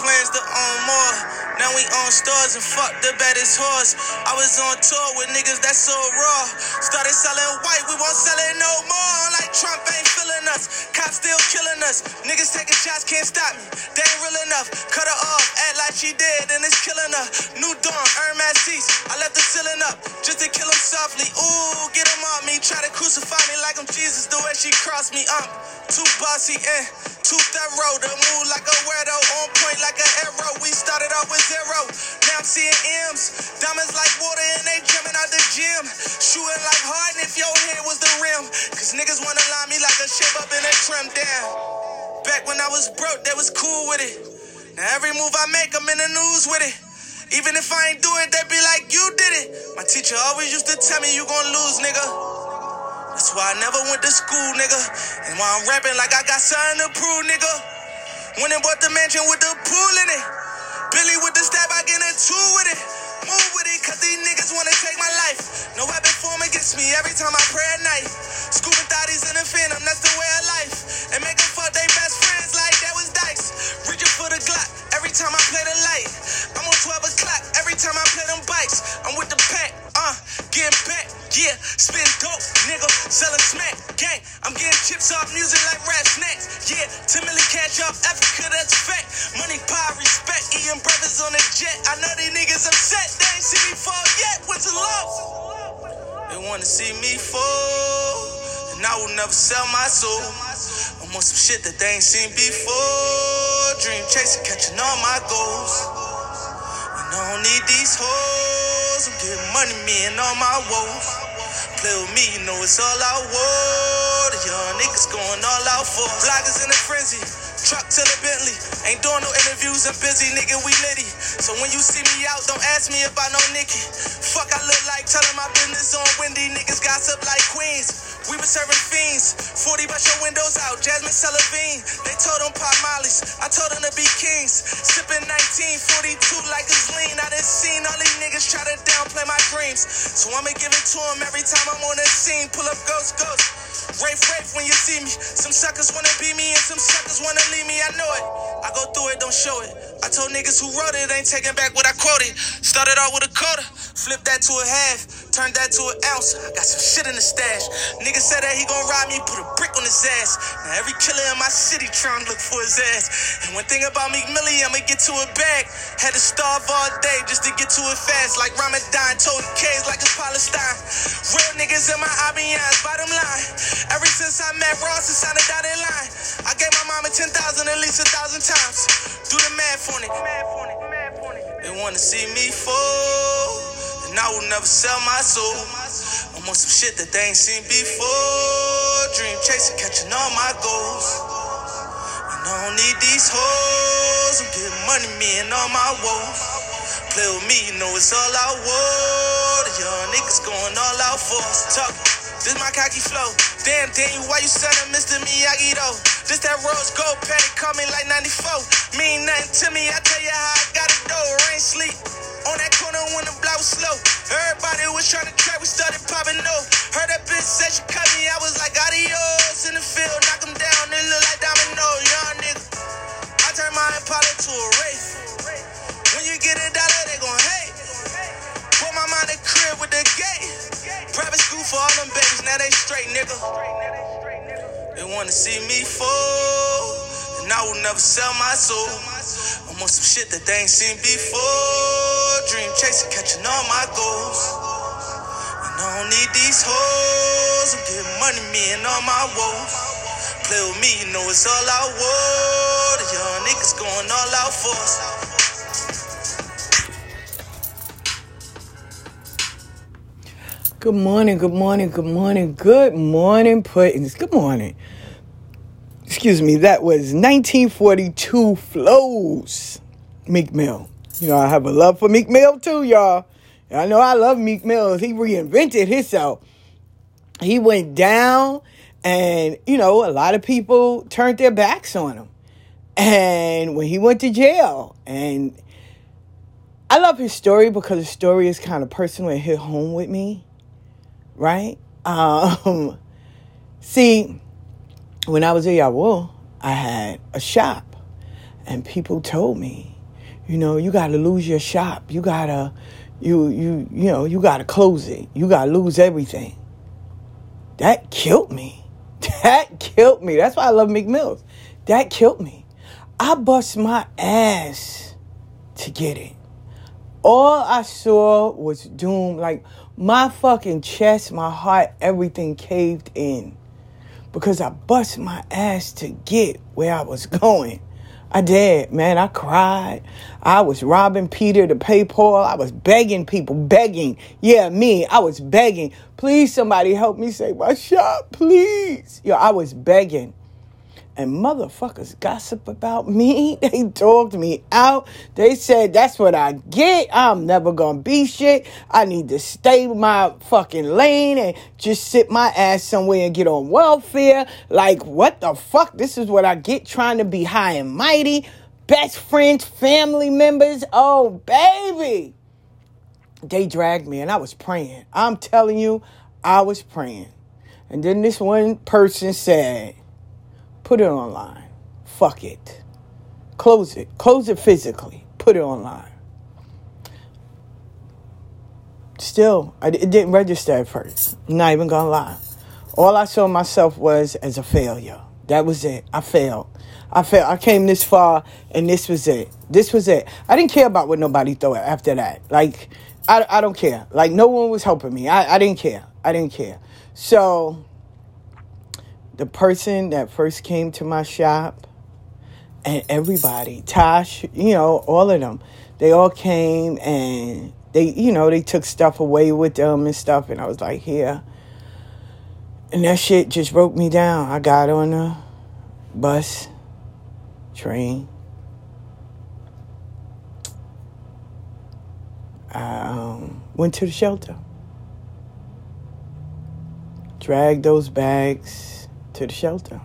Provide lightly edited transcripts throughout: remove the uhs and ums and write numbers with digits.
plans to own more. Now we own stores and fuck the baddest horse. I was on tour with niggas that so raw. Started selling white, we won't sell it no more. Like Trump ain't feeling us, cops still killing us. Niggas taking shots, can't stop me, they ain't real enough. Cut her off, act like she dead and it's killing her. New dawn, Hermes seats, I left the ceiling up just to kill him softly. Ooh, get him on me, try to crucify me like I'm Jesus. The way she crossed me, too bossy and too thorough. To move like a weirdo, on point like an arrow. We started off with zero, now I'm seeing M's. Diamonds like water and they jumping out the gym. Shooting like Harden if your head was the rim. Cause niggas wanna line me like a shape up and they trim down. Back when I was broke, they was cool with it. Now every move I make, I'm in the news with it. Even if I ain't do it, they be like, you did it. My teacher always used to tell me, you gon' lose, nigga. That's why I never went to school, nigga. And why I'm rapping like I got something to prove, nigga. Went and bought the mansion with the pool in it. Billy with the stab, I get a two with it. Move with it, cause these niggas wanna take my life. No weapon form against me every time I pray at night. Scuba thotties in the phantom, that's the way of life. And make them fuck they best friends like that was dice. Reaching for the Glock every time I play the light. I'm on 12 o'clock every time I play them bikes. I'm with the pack, getting back, yeah. Spin dope, nigga, selling smack, gang. I'm getting chips off music like rap snacks, yeah. 10 million cash off Africa, that's fact. Money, power, respect, eating brothers on a jet. I know these niggas upset, they ain't see me fall yet. What's the love? They wanna see me fall, and I will never sell my soul. I'm on some shit that they ain't seen before. Dream chasing, catching all my goals. And I don't need these hoes. I'm getting money, me and all my woes. Play with me, you know it's all I want. The young niggas going all out for. Vloggers in a frenzy, truck to the Bentley. Ain't doing no interviews, I'm busy, nigga, we litty. So when you see me out, don't ask me about no Nicki. Fuck I look like, telling my business on Wendy. Niggas gossip like queens. We been serving fiends. 40 bust your windows out, Jasmine Sullivan. They told them pop mollies, I told them to be kings. Sipping 1942 like it's lean. I done seen all these niggas try to downplay my dreams. So I'ma give it to them every time I'm on the scene. Pull up ghost. Rafe when you see me. Some suckers wanna be me and some suckers wanna leave me, I know it. I go through it, don't show it. I told niggas who wrote it, ain't taking back what I quoted. Started off with a quarter, flipped that to a half, turned that to an ounce. I got some shit in the stash. Nigga said that he gon' rob me, put a brick on his ass. Now every killer in my city trying to look for his ass. And one thing about Meek Millie, I'ma get to a bag. Had to starve all day just to get to it fast. Like Ramadan, told K's like it's Palestine. Real niggas in my IBNs, bottom line. Ever since I met Ross, it's on the dotted line. I gave my mama 10,000 at least 1,000 times. Do the math on it. They wanna see me fall, and I will never sell my soul. I'm on some shit that they ain't seen before. Dream chasing, catching all my goals. And I don't need these hoes. I'm getting money, me and all my woes. Play with me, you know it's all I want. The young niggas going all out for us. Talk. This my cocky flow. Damn, Daniel, why you selling Mr. Miyagi though? This that rose gold patty, call me like 94. Mean nothing to me, I tell you how I got it though. Rain sleep on that corner when the block was slow. Everybody was trying to trap, we started popping no. Heard that bitch said she cut me, I was like adios. In the field, knock them down, they look like domino. Young nigga, I turned my Impala to a Wraith. When you get $1, they gon' hate. Put my mind in crib with the gate. Private school for all them babies, now they straight, nigga. They wanna see me fall, and I will never sell my soul. I'm on some shit that they ain't seen before. Dream chasing, catching all my goals. And I don't need these hoes. I'm getting money, me and all my woes. Play with me, you know it's all I want. The young niggas going all out for us. Good morning, Puddings. Good morning. Excuse me, that was 1942 Flows, Meek Mill. You know, I have a love for Meek Mill too, y'all. I know I love Meek Mill. He reinvented himself. He went down and, you know, a lot of people turned their backs on him. And when he went to jail, and I love his story because his story is kind of personal and hit home with me. Right? See, when I was a Yawul, I had a shop, and people told me, You know, you got to lose your shop. You got to, you got to close it. You got to lose everything. That killed me. That killed me. That's why I love McMills. That killed me. I bust my ass to get it. All I saw was doom. Like, my fucking chest, my heart, everything caved in. Because I bust my ass to get where I was going. I did, man. I cried. I was robbing Peter to pay Paul. I was begging people, begging. Yeah, me. I was begging. Please, somebody help me save my shop, please. Yo, I was begging. And motherfuckers gossip about me. They dogged me out. They said, that's what I get. I'm never gonna be shit. I need to stay my fucking lane and just sit my ass somewhere and get on welfare. Like, what the fuck? This is what I get trying to be high and mighty. Best friends, family members. Oh, baby. They dragged me and I was praying. I'm telling you, I was praying. And then this one person said, put it online. Fuck it. Close it. Close it physically. Put it online. Still, it didn't register at first. I'm not even gonna lie. All I saw myself was as a failure. That was it. I failed. I came this far, and this was it. This was it. I didn't care about what nobody thought after that. Like, I don't care. Like, no one was helping me. I didn't care. I didn't care. So the person that first came to my shop and everybody, Tosh, all of them, they all came and they took stuff away with them and stuff. And I was like, here. And that shit just broke me down. I got on a bus, train. I went to the shelter. Dragged those bags to the shelter.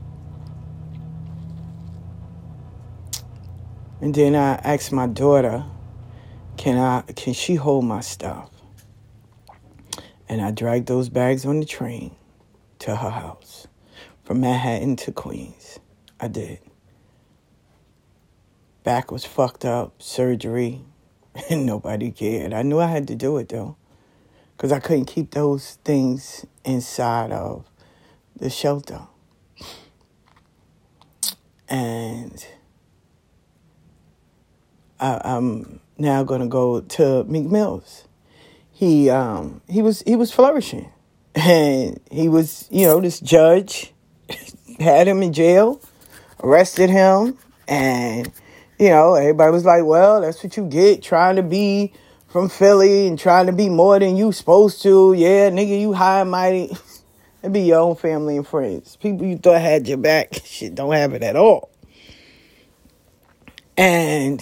And then I asked my daughter, can she hold my stuff? And I dragged those bags on the train to her house from Manhattan to Queens. I did. Back was fucked up, surgery, and nobody cared. I knew I had to do it though, because I couldn't keep those things inside of the shelter. And I'm now going to go to McMills. He was flourishing, and he was, this judge had him in jail, arrested him, and everybody was like, well, that's what you get trying to be from Philly and trying to be more than you supposed to. Yeah, nigga, you high and mighty. It be your own family and friends. People you thought had your back, shit, don't have it at all. And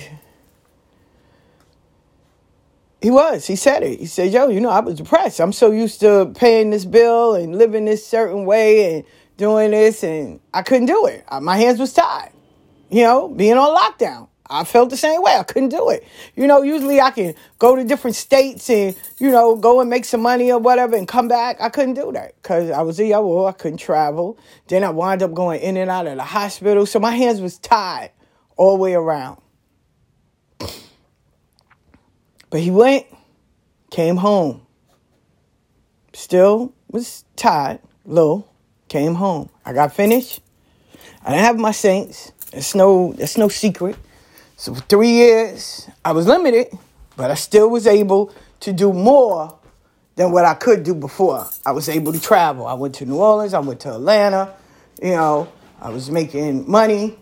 he said it. He said, yo, I was depressed. I'm so used to paying this bill and living this certain way and doing this, and I couldn't do it. My hands was tied, being on lockdown. I felt the same way. I couldn't do it. Usually I can go to different states and, go and make some money or whatever and come back. I couldn't do that because I was a yo. I couldn't travel. Then I wound up going in and out of the hospital. So my hands was tied all the way around. But he went, came home. Still was tied, low, came home. I got finished. I didn't have my saints. That's no secret. So for 3 years, I was limited, but I still was able to do more than what I could do before. I was able to travel. I went to New Orleans. I went to Atlanta. I was making money.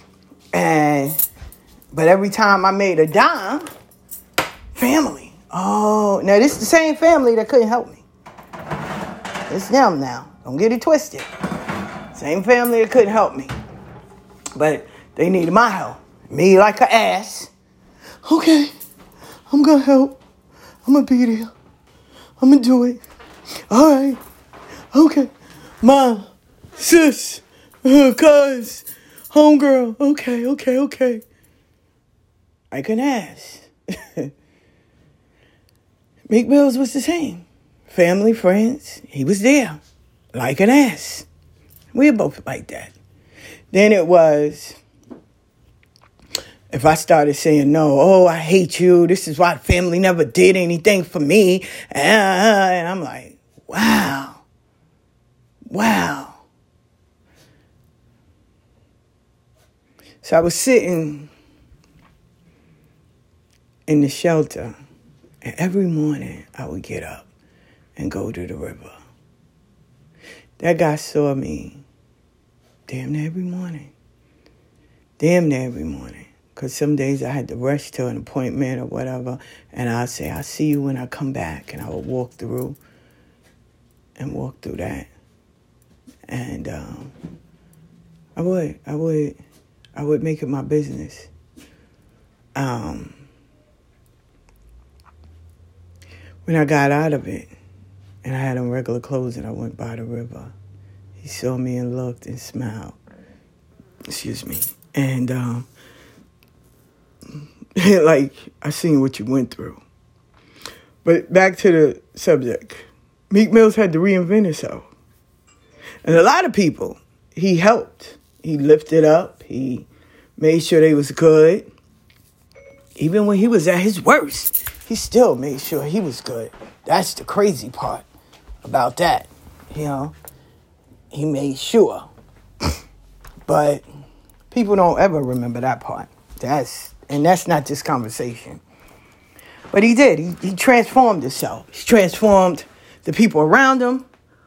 But every time I made a dime, family. Oh, now this is the same family that couldn't help me. It's them now. Don't get it twisted. Same family that couldn't help me. But they needed my help. Me like an ass. Okay, I'm going to help. I'm going to be there. I'm going to do it. All right. Okay. Mom, sis, cuz, homegirl. Okay. Like an ass. McMills was the same. Family, friends, he was there. Like an ass. We were both like that. Then it was If I started saying no, oh, I hate you, this is why the family never did anything for me, and I'm like, wow. So I was sitting in the shelter, and every morning I would get up and go to the river. That guy saw me damn near every morning. Because some days I had to rush to an appointment or whatever, and I'd say, I'll see you when I come back, and I would walk through that. And I would make it my business. When I got out of it, and I had on regular clothes and I went by the river, he saw me and looked and smiled. Excuse me. And, like, I seen what you went through. But back to the subject. Meek Mills had to reinvent himself. And a lot of people, he helped. He lifted up. He made sure they was good. Even when he was at his worst, he still made sure he was good. That's the crazy part about that. You know, he made sure. But people don't ever remember that part. That's not this conversation. But he did. He transformed himself. He transformed the people around him.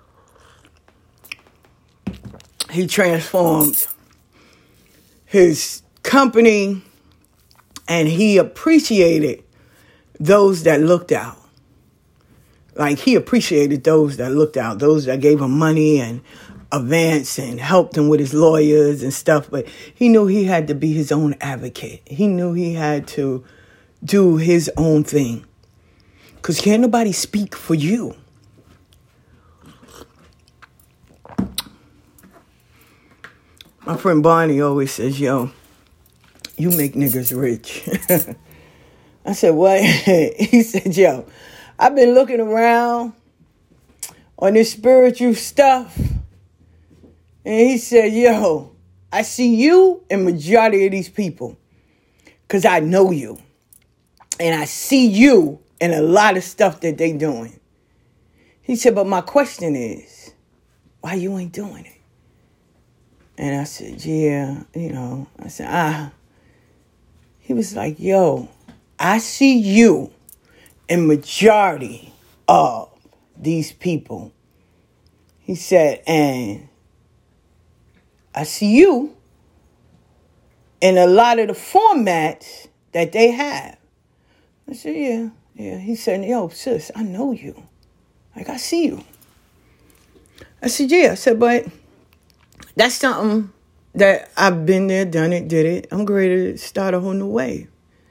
He transformed his company. And he appreciated those that looked out. Like, he appreciated those that looked out, those that gave him money and advance and helped him with his lawyers and stuff. But he knew he had to be his own advocate. He knew he had to do his own thing. Because can't nobody speak for you. My friend Barney always says, yo, you make niggas rich. I said, what? He said, yo, I've been looking around on this spiritual stuff. And he said, yo, I see you and majority of these people because I know you. And I see you in a lot of stuff that they doing. He said, but my question is, why you ain't doing it? And I said, yeah, I said, He was like, yo, I see you in majority of these people. He said, and I see you in a lot of the formats that they have. I said, yeah. He said, yo, sis, I know you. Like, I see you. I said, yeah. I said, but that's something that I've been there, done it, did it. I'm ready to start a whole new wave.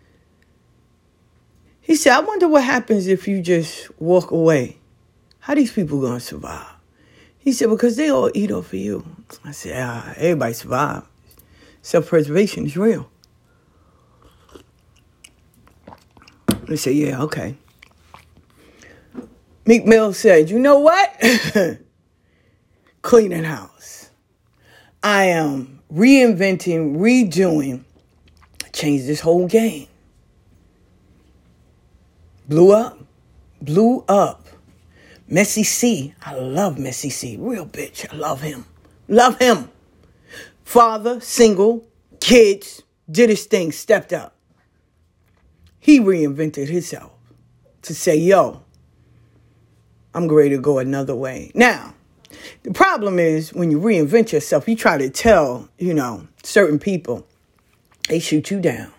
He said, I wonder what happens if you just walk away. How these people going to survive? He said, because they all eat off of you. I said, everybody survive. Self-preservation is real. He said, yeah, okay. Meek Mill said, you know what? Cleaning house. I am reinventing, redoing, changed this whole game. Blew up. Messy C. I love Messy C. Real bitch. I love him. Father, single, kids, did his thing, stepped up. He reinvented himself to say, yo, I'm ready to go another way. Now, the problem is when you reinvent yourself, you try to tell, certain people, they shoot you down.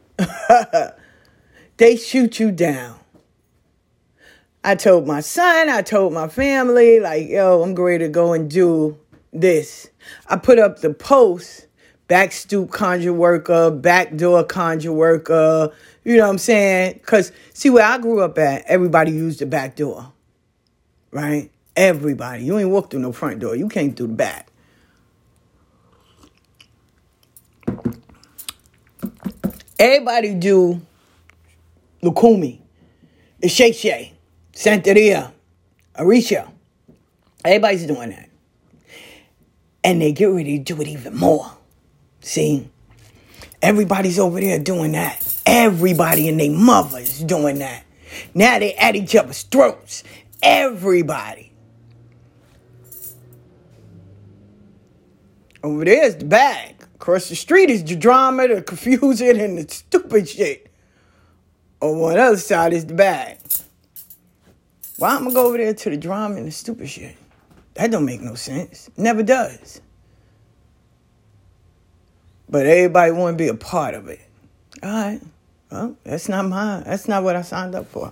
They shoot you down. I told my son, I told my family, like, yo, I'm ready to go and do this. I put up the post, back stoop conjure worker, backdoor conjure worker, you know what I'm saying? Because, see, where I grew up at, everybody used the back door, right? Everybody. You ain't walk through no front door. You came through the back. Everybody do Lukumi, Shay, Santeria, Arisha. Everybody's doing that. And they get ready to do it even more. See? Everybody's over there doing that. Everybody and their mothers doing that. Now they at each other's throats. Everybody. Over there is the bag. Across the street is the drama, the confusion, and the stupid shit. On the other side is the bag. Why am I go over there to the drama and the stupid shit? That don't make no sense. Never does. But everybody want to be a part of it. All right. Well, that's not mine. That's not what I signed up for.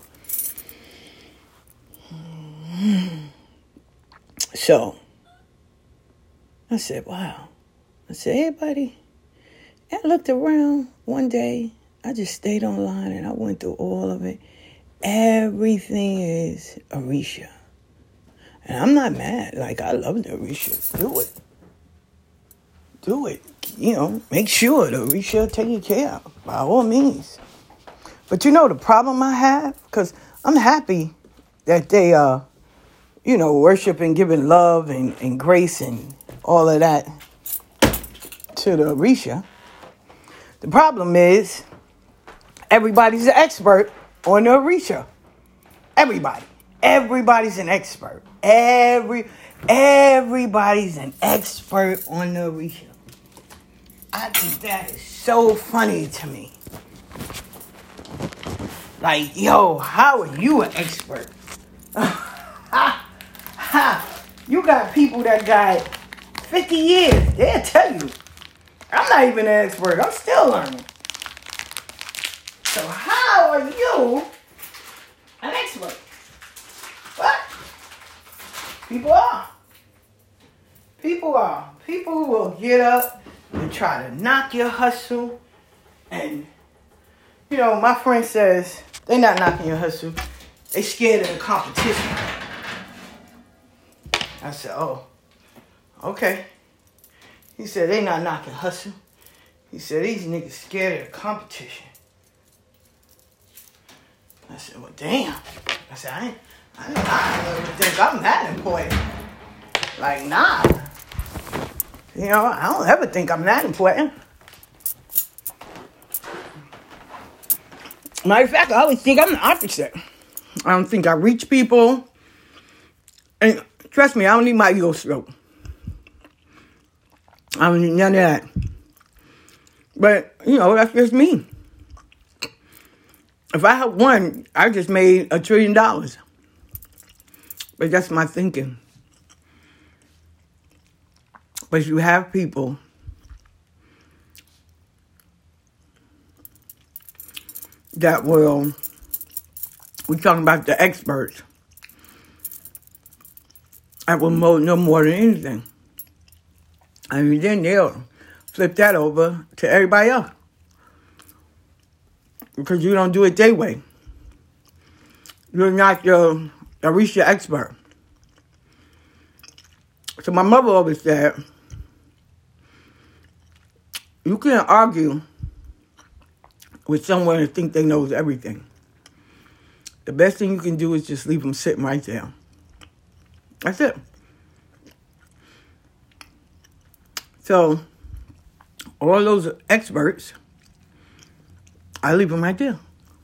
So, I said, wow. I said, everybody. I looked around one day. I just stayed online and I went through all of it. Everything is Orisha. And I'm not mad. Like, I love the Orisha. Do it. Do it. You know, make sure the Orisha take you care of, by all means. But you know the problem I have? Because I'm happy that they worship and giving love and grace and all of that to the Orisha. The problem is everybody's an expert on the Orisha. Everybody. Everybody's an expert. Everybody's an expert on the Orisha. I think that is so funny to me. Like, yo, how are you an expert? You got people that got 50 years. They'll tell you. I'm not even an expert. I'm still learning. So how are you an expert? What? People are. People will get up and try to knock your hustle. And, you know, my friend says, they not knocking your hustle. They scared of the competition. I said, oh, okay. He said, they not knocking hustle. He said, these niggas scared of the competition. I said, well, damn. I said, I don't think I'm that important. Like, nah. You know, I don't ever think I'm that important. Matter of fact, I always think I'm the opposite. I don't think I reach people. And trust me, I don't need my ego stroke. I don't need none of that. But, you know, that's just me. If I had won, I just made $1 trillion. But that's my thinking. But you have people that will, we're talking about the experts, that will know more than anything. I mean, then they'll flip that over to everybody else. Because you don't do it their way. You're not the Orisha expert. So my mother always said, you can't argue with someone and think they knows everything. The best thing you can do is just leave them sitting right there. That's it. So, all those experts, I leave them right there.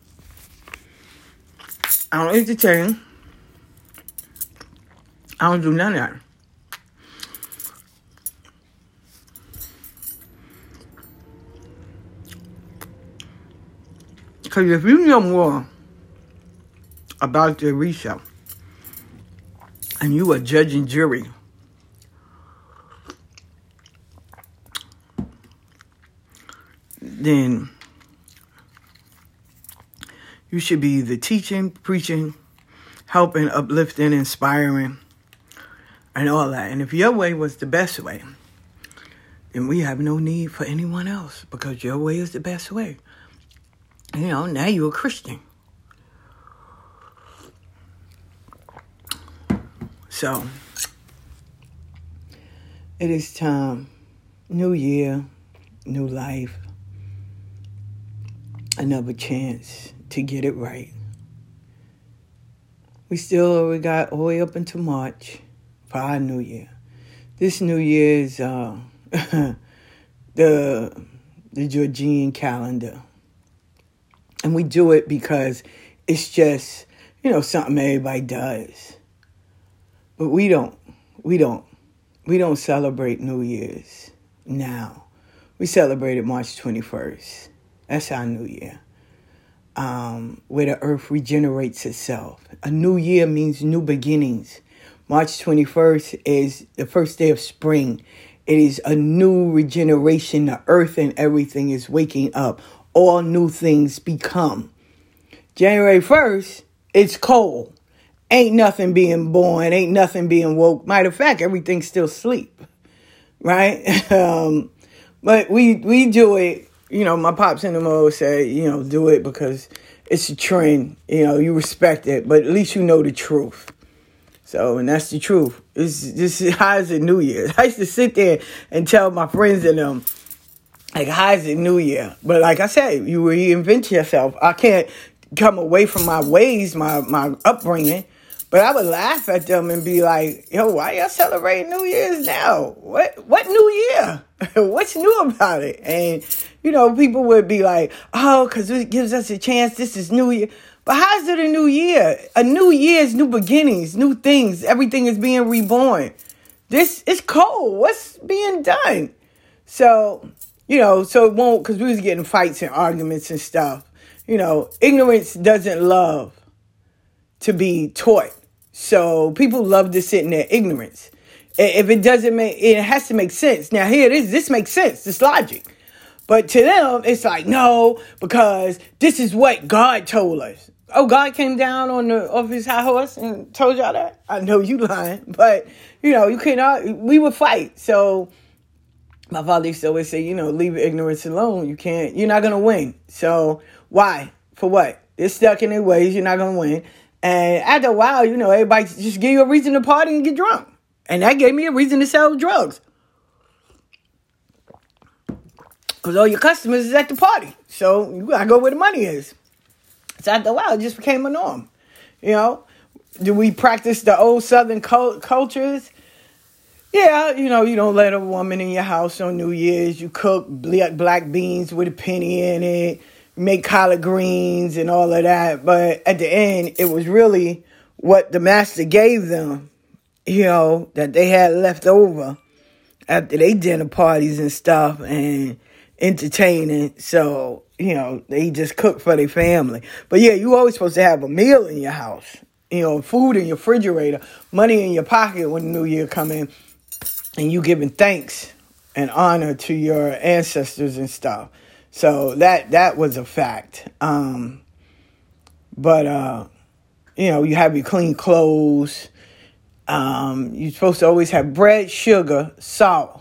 I don't entertain. I don't do none of that. Because if you know more about the Orisha and you are judge and jury, then you should be either teaching, preaching, helping, uplifting, inspiring, and all that. And if your way was the best way, then we have no need for anyone else because your way is the best way. You know, now you're a Christian. So, it is time. New year, new life. Another chance to get it right. We got all the way up until March for our new year. This new year is the the Georgian calendar. And we do it because it's just, something everybody does. But we don't celebrate New Year's now. We celebrated March 21st. That's our New Year. Where the earth regenerates itself. A new year means new beginnings. March 21st is the first day of spring. It is a new regeneration. The earth and everything is waking up. All new things become. January 1st, it's cold. Ain't nothing being born. Ain't nothing being woke. Matter of fact, everything's still asleep. Right? But we do it. My pops and them always say, do it because it's a trend. You respect it, but at least you know the truth. So, and that's the truth. How is it New Year? I used to sit there and tell my friends and them, like, how is it New Year? But like I said, you reinvent yourself. I can't come away from my ways, my upbringing. But I would laugh at them and be like, yo, why y'all celebrating New Year's now? What New Year? What's new about it? And, people would be like, oh, because it gives us a chance. This is New Year. But how's it a new year? A new year is new beginnings, new things. Everything is being reborn. This is cold. What's being done? So, so it won't, because we was getting fights and arguments and stuff. Ignorance doesn't love to be taught. So people love to sit in their ignorance. If it doesn't it has to make sense. Now here it is. This makes sense. This logic. But to them, it's like, no, because this is what God told us. Oh, God came down off his high horse and told y'all that? I know you lying, but, you cannot, we would fight. So my father used to always say, leave ignorance alone. You're not going to win. So why? For what? They're stuck in their ways. You're not going to win. And after a while, everybody just give you a reason to party and get drunk. And that gave me a reason to sell drugs. Because all your customers is at the party. So you got to go where the money is. So after a while, it just became a norm. Do we practice the old Southern cultures? Yeah, you don't let a woman in your house on New Year's. You cook black beans with a penny in it. Make collard greens and all of that. But at the end, it was really what the master gave them, that they had left over after they dinner parties and stuff and entertaining. So, they just cook for their family. But yeah, you always supposed to have a meal in your house, food in your refrigerator, money in your pocket when the New Year come in, and you giving thanks and honor to your ancestors and stuff. So that was a fact. But you have your clean clothes. You're supposed to always have bread, sugar, salt.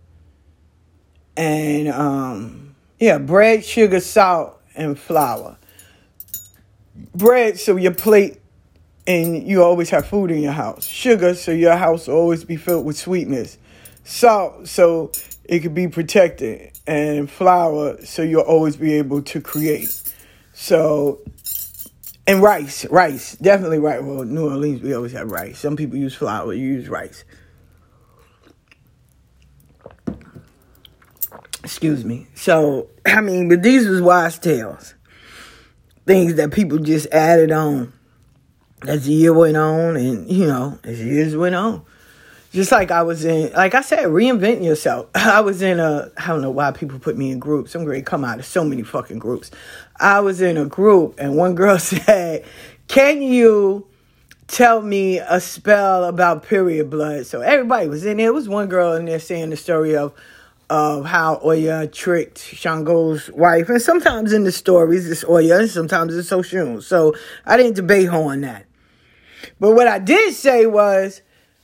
And, bread, sugar, salt, and flour. Bread, so your plate, and you always have food in your house. Sugar, so your house will always be filled with sweetness. Salt, so it could be protected. And flour, so you'll always be able to create. So, and rice, definitely rice. Well, New Orleans, we always have rice. Some people use flour, you use rice. Excuse me. So, but these was wise tales. Things that people just added on as the year went on and, as years went on. Just like I was in, like I said, reinvent yourself. I was in I don't know why people put me in groups. I'm going to come out of so many fucking groups. I was in a group and one girl said, can you tell me a spell about period blood? So everybody was in there. There was one girl in there saying the story of how Oya tricked Shango's wife. And sometimes in the stories, it's Oya and sometimes it's Oshun. So I didn't debate her on that. But what I did say was,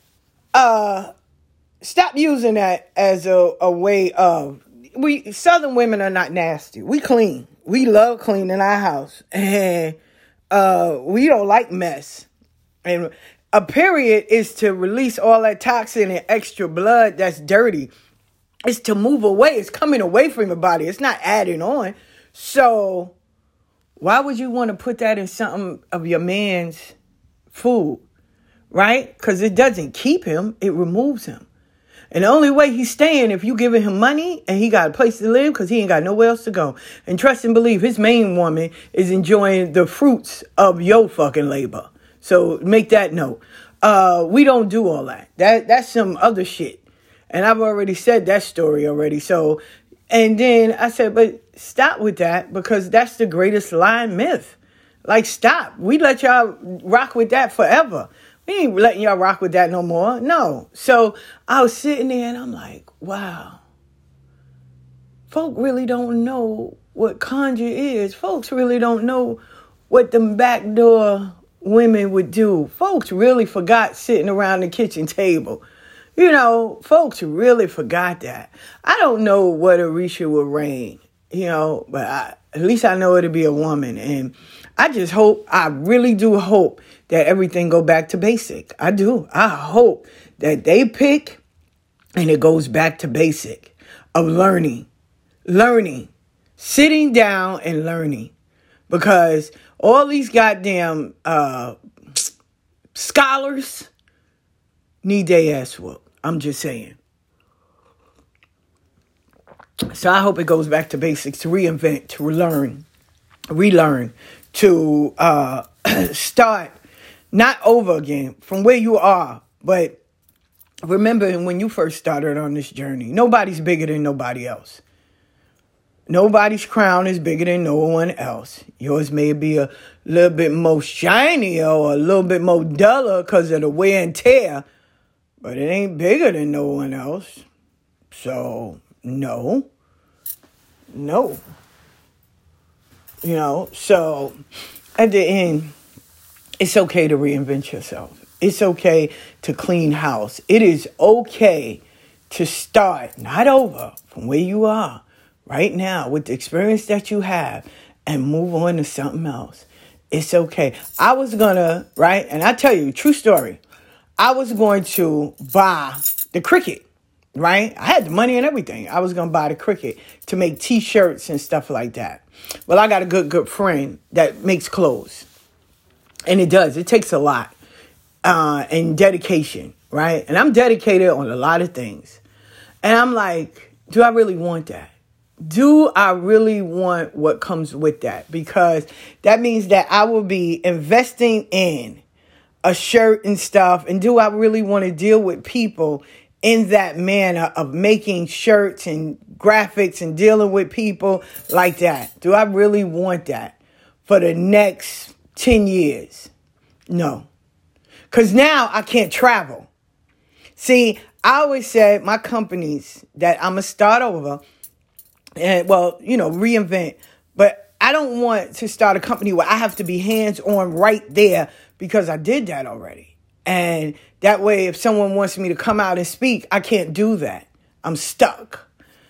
stop using that as a way of, Southern women are not nasty. We clean. We love cleaning our house. And, we don't like mess. And a period is to release all that toxin and extra blood that's dirty. It's to move away. It's coming away from your body. It's not adding on. So why would you want to put that in something of your man's food? Right? Because it doesn't keep him. It removes him. And the only way he's staying if you giving him money and he got a place to live because he ain't got nowhere else to go. And trust and believe, his main woman is enjoying the fruits of your fucking labor. So make that note. We don't do all that. That's some other shit. And I've already said that story already. So, and then I said, but stop with that because that's the greatest lie and myth. Like, stop. We let y'all rock with that forever. We ain't letting y'all rock with that no more. No. So I was sitting there and I'm like, wow. Folk really don't know what conjure is. Folks really don't know what them backdoor women would do. Folks really forgot sitting around the kitchen table. You know, folks really forgot that. I don't know what Orisha will reign, you know, but at least I know it'll be a woman. And I really do hope that everything go back to basic. I do. I hope that they pick and it goes back to basic of learning, sitting down and learning. Because all these goddamn scholars need their ass whooped. I'm just saying. So I hope it goes back to basics, to reinvent, to relearn, to start not over again from where you are. But remember when you first started on this journey, nobody's bigger than nobody else. Nobody's crown is bigger than no one else. Yours may be a little bit more shiny or a little bit more duller because of the wear and tear, but it ain't bigger than no one else. So, no. You know, so at the end, it's okay to reinvent yourself. It's okay to clean house. It is okay to start, not over, from where you are right now with the experience that you have and move on to something else. It's okay. I was gonna, right? And I tell you, true story. I was going to buy the Cricut, right? I had the money and everything. I was going to buy the Cricut to make t-shirts and stuff like that. Well, I got a good friend that makes clothes. And it does. It takes a lot. And dedication, right? And I'm dedicated on a lot of things. And I'm like, do I really want that? Do I really want what comes with that? Because that means that I will be investing in a shirt and stuff. And do I really want to deal with people in that manner of making shirts and graphics and dealing with people like that? Do I really want that for the next 10 years? No. Because now I can't travel. See, I always said my companies that I'm going to start over and, well, you know, reinvent. But I don't want to start a company where I have to be hands-on right there because I did that already. And that way, if someone wants me to come out and speak, I can't do that. I'm stuck.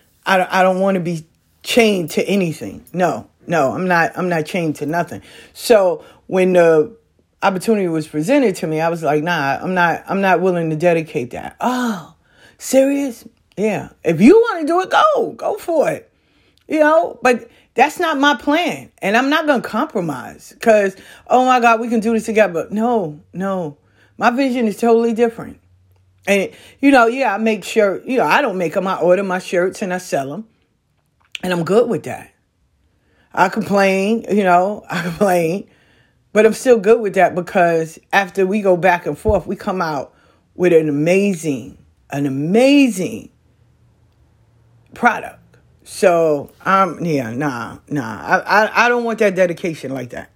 I don't want to be chained to anything. No, I'm not chained to nothing. So when the opportunity was presented to me, I was like, nah, I'm not willing to dedicate that. Oh, serious? Yeah. If you want to do it, go for it. You know, but that's not my plan. And I'm not going to compromise because, oh my God, we can do this together. No. My vision is totally different. And, you know, yeah, I make sure, you know, I don't make them. I order my shirts and I sell them. And I'm good with that. I complain, but I'm still good with that because after we go back and forth, we come out with an amazing product. So, I don't want that dedication like that.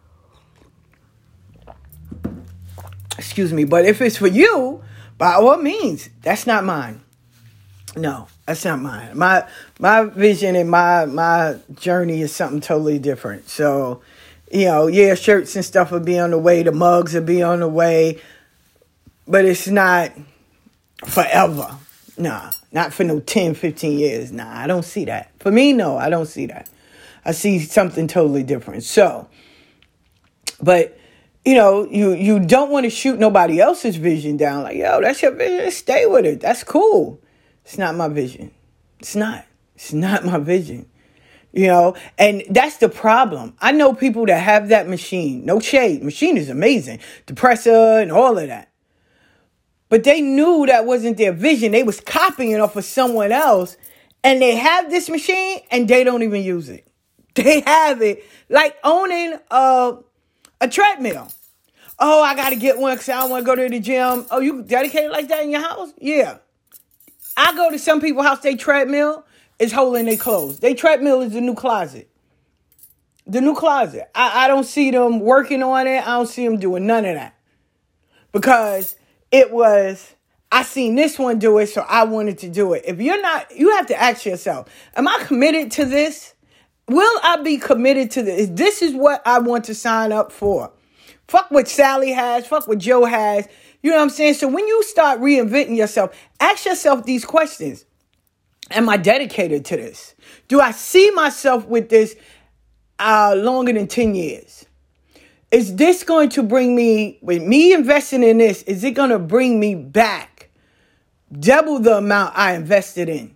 Excuse me. But if it's for you, by all means, that's not mine. No, that's not mine. My vision and my journey is something totally different. So, you know, yeah, shirts and stuff will be on the way. The mugs will be on the way. But it's not forever. Nah, not for no 10, 15 years. Nah, I don't see that. For me, no, I don't see that. I see something totally different. So, but, you know, you don't want to shoot nobody else's vision down. Like, yo, that's your vision. Stay with it. That's cool. It's not my vision. It's not my vision. You know, and that's the problem. I know people that have that machine. No shade. Machine is amazing. The presser and all of that. But they knew that wasn't their vision. They was copying off of someone else. And they have this machine and they don't even use it. They have it like owning a treadmill. Oh, I got to get one because I don't want to go to the gym. Oh, you dedicated like that in your house? Yeah. I go to some people's house, they treadmill is holding their clothes. They treadmill is the new closet. The new closet. I don't see them working on it. I don't see them doing none of that. Because it was, I seen this one do it, so I wanted to do it. If you're not, you have to ask yourself, am I committed to this? Will I be committed to this? This is what I want to sign up for. Fuck what Sally has. Fuck what Joe has. You know what I'm saying? So when you start reinventing yourself, ask yourself these questions. Am I dedicated to this? Do I see myself with this longer than 10 years? Is this going to bring me, with me investing in this, is it going to bring me back double the amount I invested in?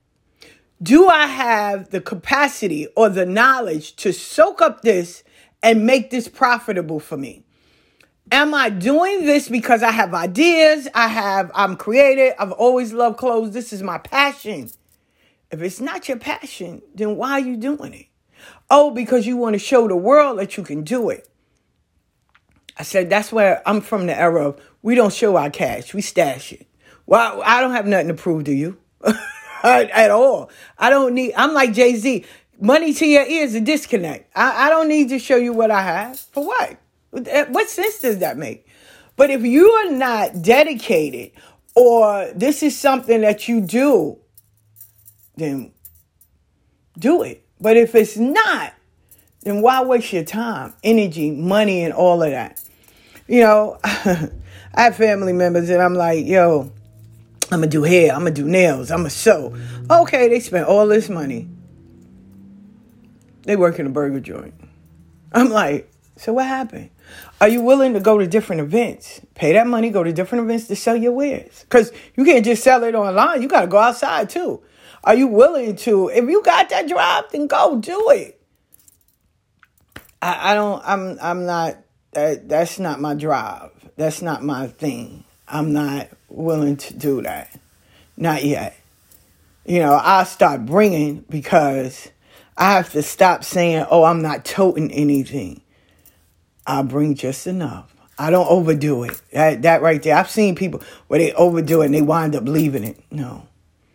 Do I have the capacity or the knowledge to soak up this and make this profitable for me? Am I doing this because I have ideas? I'm creative. I've always loved clothes. This is my passion. If it's not your passion, then why are you doing it? Oh, because you want to show the world that you can do it. I said, that's where I'm from, the era of we don't show our cash. We stash it. Well, I don't have nothing to prove to you at all. I'm like Jay-Z. Money to your ears, a disconnect. I don't need to show you what I have. For what? What sense does that make? But if you are not dedicated or this is something that you do, then do it. But if it's not, then why waste your time, energy, money, and all of that? You know, I have family members and I'm like, yo, I'm going to do hair, I'm going to do nails, I'm going to sew. Okay, they spent all this money. They work in a burger joint. I'm like, so what happened? Are you willing to go to different events? Pay that money, go to different events to sell your wares. Because you can't just sell it online. You got to go outside too. Are you willing to? If you got that drive, then go do it. I'm not, that's not my drive. That's not my thing. I'm not willing to do that. Not yet. You know, I'll start bringing because I have to stop saying, oh, I'm not toting anything. I'll bring just enough. I don't overdo it. That right there. I've seen people where they overdo it and they wind up leaving it. No.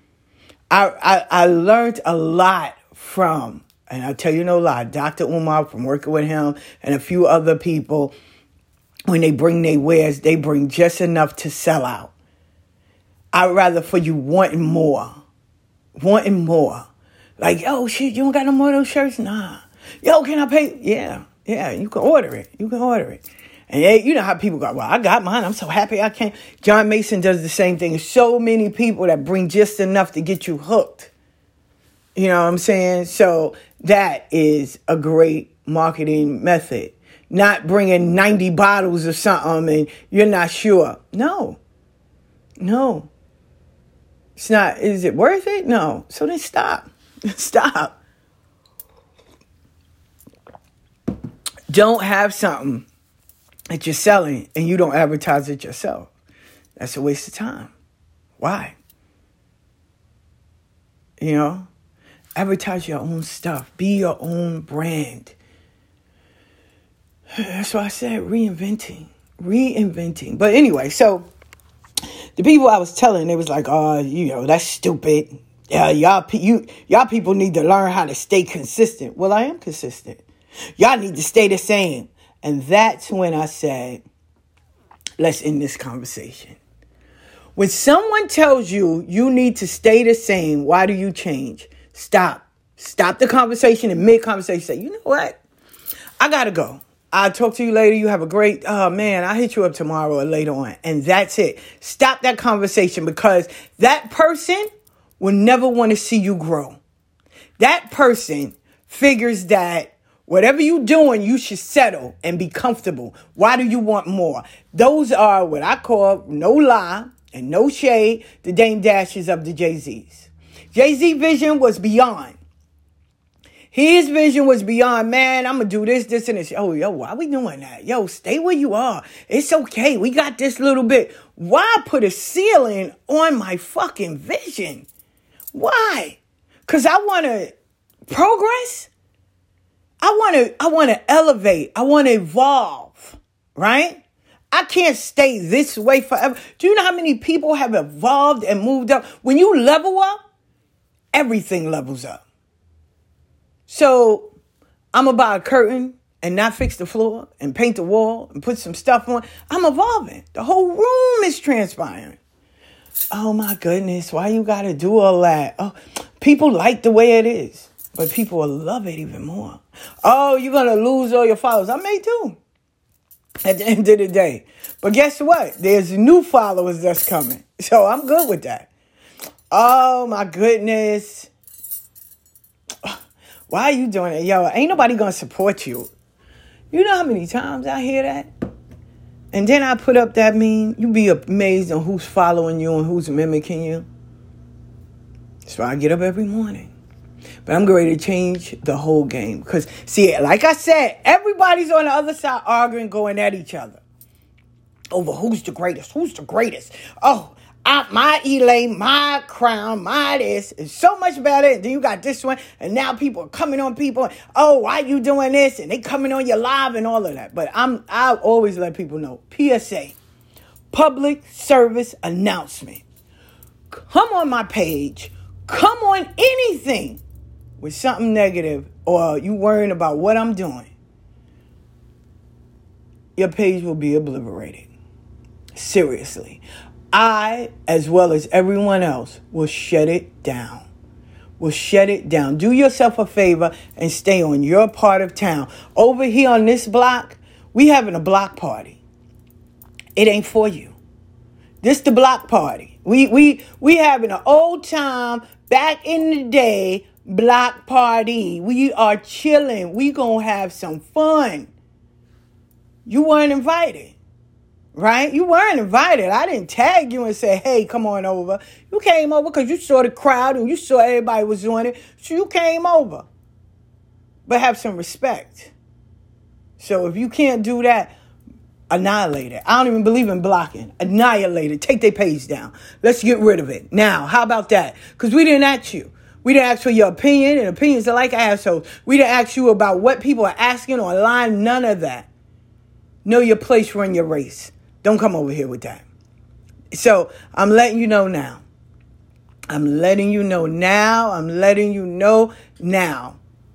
I learned a lot from, and I'll tell you no lie, Dr. Umar, from working with him and a few other people. When they bring their wares, they bring just enough to sell out. I'd rather for you wanting more. Wanting more. Like, yo, shit, you don't got no more of those shirts? Nah. Yo, can I pay? Yeah, you can order it. And you know how people go, well, I got mine. I'm so happy I can. John Mason does the same thing. So many people that bring just enough to get you hooked. You know what I'm saying? So that is a great marketing method. Not bringing 90 bottles or something and you're not sure. No. It's not. Is it worth it? No. So then stop. Stop. Don't have something that you're selling and you don't advertise it yourself. That's a waste of time. Why? You know? Advertise your own stuff. Be your own brand. That's why I said reinventing. But anyway, so the people I was telling, they was like, oh, you know, that's stupid. Yeah, y'all people need to learn how to stay consistent. Well, I am consistent. Y'all need to stay the same. And that's when I said, let's end this conversation. When someone tells you you need to stay the same, why do you change? Stop the conversation in mid-conversation. Say, you know what? I got to go. I'll talk to you later. You have a great, I'll hit you up tomorrow or later on. And that's it. Stop that conversation because that person will never want to see you grow. That person figures that whatever you're doing, you should settle and be comfortable. Why do you want more? Those are what I call, no lie and no shade, the Dame Dashes of the Jay-Z's. Jay-Z vision was beyond. His vision was beyond, man, I'm going to do this, this, and this. Oh, yo, why we doing that? Yo, stay where you are. It's okay. We got this little bit. Why put a ceiling on my fucking vision? Why? Because I want to progress. I want to elevate. I want to evolve, right? I can't stay this way forever. Do you know how many people have evolved and moved up? When you level up, everything levels up. So I'm going to buy a curtain and not fix the floor and paint the wall and put some stuff on. I'm evolving. The whole room is transpiring. Oh my goodness, why you got to do all that? Oh, people like the way it is, but people will love it even more. Oh, you're going to lose all your followers. I may too at the end of the day. But guess what? There's new followers that's coming. So I'm good with that. Oh my goodness. Why are you doing it? Yo, ain't nobody going to support you. You know how many times I hear that? And then I put up that meme. You be amazed on who's following you and who's mimicking you. That's why I get up every morning. But I'm ready to change the whole game. Because, see, like I said, everybody's on the other side arguing, going at each other. Over who's the greatest. Who's the greatest? Oh, my Elaine, my crown, my this is so much better. And then you got this one. And now people are coming on people. Oh, why you doing this? And they coming on your live and all of that. But I always let people know. PSA. Public service announcement. Come on my page. Come on anything with something negative or you worrying about what I'm doing. Your page will be obliterated. Seriously. I, as well as everyone else, will shut it down. Will shut it down. Do yourself a favor and stay on your part of town. Over here on this block, we having a block party. It ain't for you. This the block party. We having an old time, back in the day, block party. We are chilling. We gonna have some fun. You weren't invited. Right? You weren't invited. I didn't tag you and say, hey, come on over. You came over because you saw the crowd and you saw everybody was doing it. So you came over. But have some respect. So if you can't do that, annihilate it. I don't even believe in blocking. Annihilate it. Take their page down. Let's get rid of it. Now, how about that? Because we didn't ask you. We didn't ask for your opinion, and opinions are like assholes. We didn't ask you about what people are asking online. None of that. Know your place, run your race. Don't come over here with that. So I'm letting you know now. I'm letting you know now. I'm letting you know now.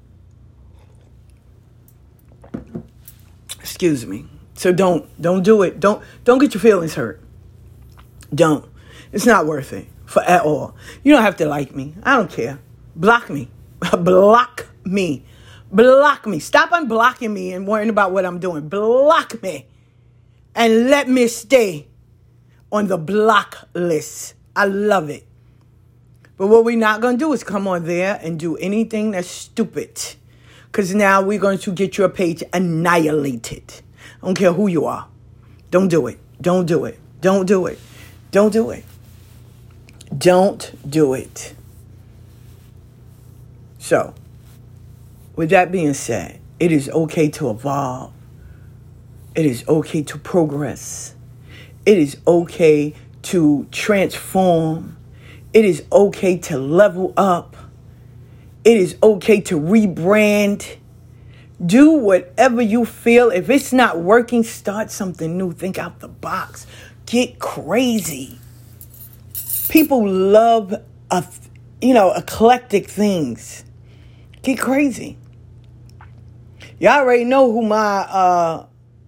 Excuse me. So don't do it. Don't get your feelings hurt. Don't. It's not worth it at all. You don't have to like me. I don't care. Block me. Block me. Block me. Stop unblocking me and worrying about what I'm doing. Block me. And let me stay on the block list. I love it. But what we're not going to do is come on there and do anything that's stupid. Because now we're going to get your page annihilated. I don't care who you are. Don't do it. Don't do it. Don't do it. Don't do it. Don't do it. So, with that being said, it is okay to evolve. It is okay to progress. It is okay to transform. It is okay to level up. It is okay to rebrand. Do whatever you feel. If it's not working, start something new. Think out the box. Get crazy. People love, eclectic things. Get crazy. Y'all already know who my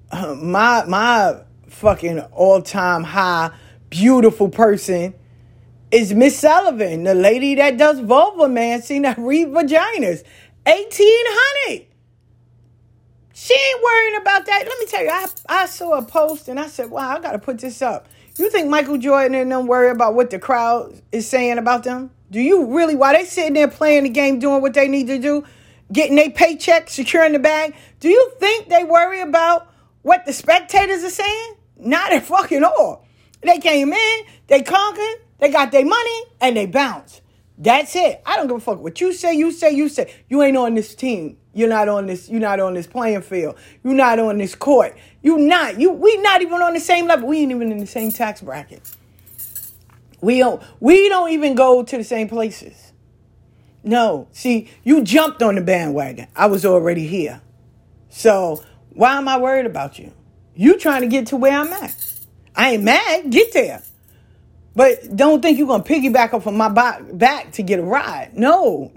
fucking all-time high beautiful person is. Miss Sullivan, the lady that does vulva mancing that read vaginas. 1,800. She ain't worrying about that. Let me tell you, I saw a post and I said, wow, I got to put this up. You think Michael Jordan and them worry about what the crowd is saying about them? Do you really, while they sitting there playing the game, doing what they need to do, getting their paycheck, securing the bag, do you think they worry about what the spectators are saying? Not at fucking all. They came in, they conquered, they got their money, and they bounced. That's it. I don't give a fuck what you say. You ain't on this team. You're not on this playing field. You're not on this court. We not even on the same level. We ain't even in the same tax bracket. We don't even go to the same places. No. See, you jumped on the bandwagon. I was already here. So why am I worried about you? You trying to get to where I'm at. I ain't mad. Get there. But don't think you're going to piggyback off of my back to get a ride. No.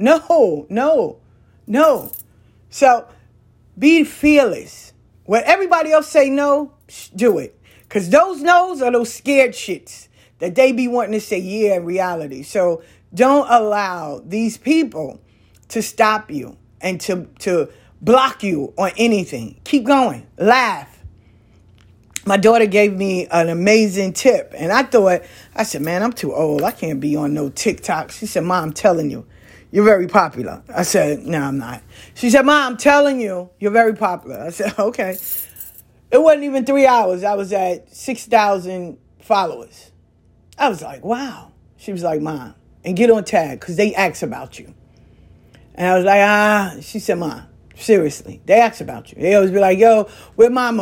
So be fearless. When everybody else say no, do it. Because those no's are those scared shits that they be wanting to say yeah in reality. So don't allow these people to stop you and to block you on anything. Keep going. Laugh. My daughter gave me an amazing tip. And I said, man, I'm too old. I can't be on no TikTok. She said, Mom, I'm telling you, you're very popular. I said, no, I'm not. She said, Mom, I'm telling you, you're very popular. I said, okay. It wasn't even 3 hours. I was at 6,000 followers. I was like, wow. She was like, Mom, and get on tag because they ask about you. And I was like, She said, Mom, seriously, they ask about you. They always be like, yo, where mama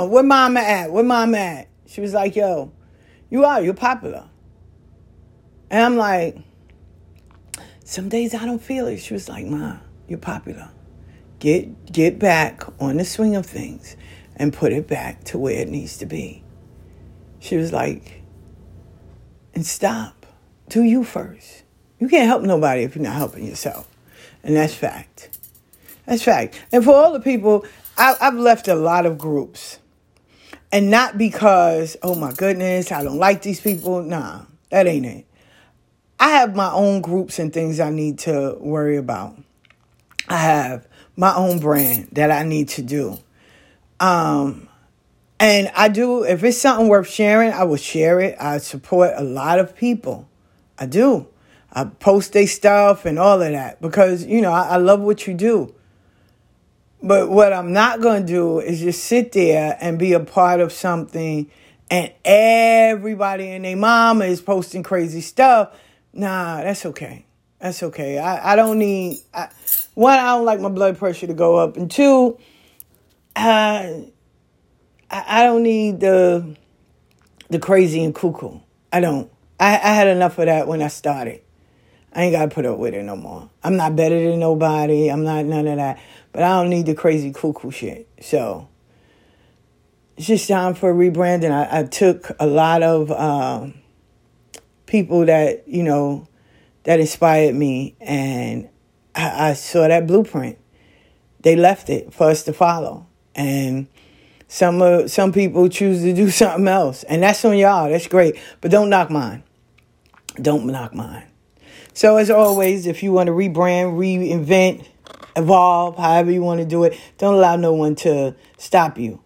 at? She was like, yo, you're popular. And I'm like, some days I don't feel it. She was like, Mom, you're popular. Get back on the swing of things and put it back to where it needs to be. She was like, and stop. Do you first. You can't help nobody if you're not helping yourself. And that's fact. That's fact. And for all the people, I've left a lot of groups. And not because, oh my goodness, I don't like these people. Nah, that ain't it. I have my own groups and things I need to worry about. I have my own brand that I need to do. And I do, if it's something worth sharing, I will share it. I support a lot of people. I do. I post their stuff and all of that because, I love what you do. But what I'm not going to do is just sit there and be a part of something and everybody and their mama is posting crazy stuff. Nah, that's okay. That's okay. I don't need... One, I don't like my blood pressure to go up. And two, I don't need the crazy and cuckoo. I don't. I had enough of that when I started. I ain't got to put up with it no more. I'm not better than nobody. I'm not none of that. But I don't need the crazy cuckoo shit. So it's just time for rebranding. I took a lot of people that, that inspired me. And I saw that blueprint. They left it for us to follow. And some people choose to do something else. And that's on y'all. That's great. But don't knock mine. Don't knock mine. So as always, if you want to rebrand, reinvent, evolve, however you want to do it, don't allow no one to stop you.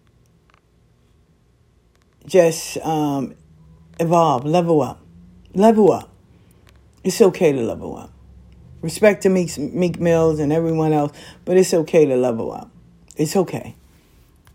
Just evolve, level up. Level up. It's okay to level up. Respect to Meek Mills and everyone else, but it's okay to level up. It's okay.